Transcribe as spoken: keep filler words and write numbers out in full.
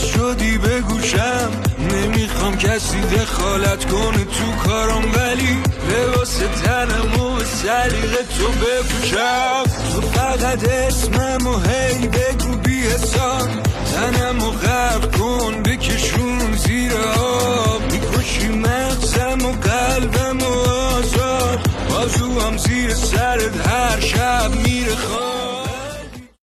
شدی به گوشم، نمیخوام کسی دخالت کنه تو کارم، ولی لباس تنم و سلیقه تو بپوشم. تو فقط اسمم و هی بگو بی حساب، تنم و غرق کن بکشون زیر آب.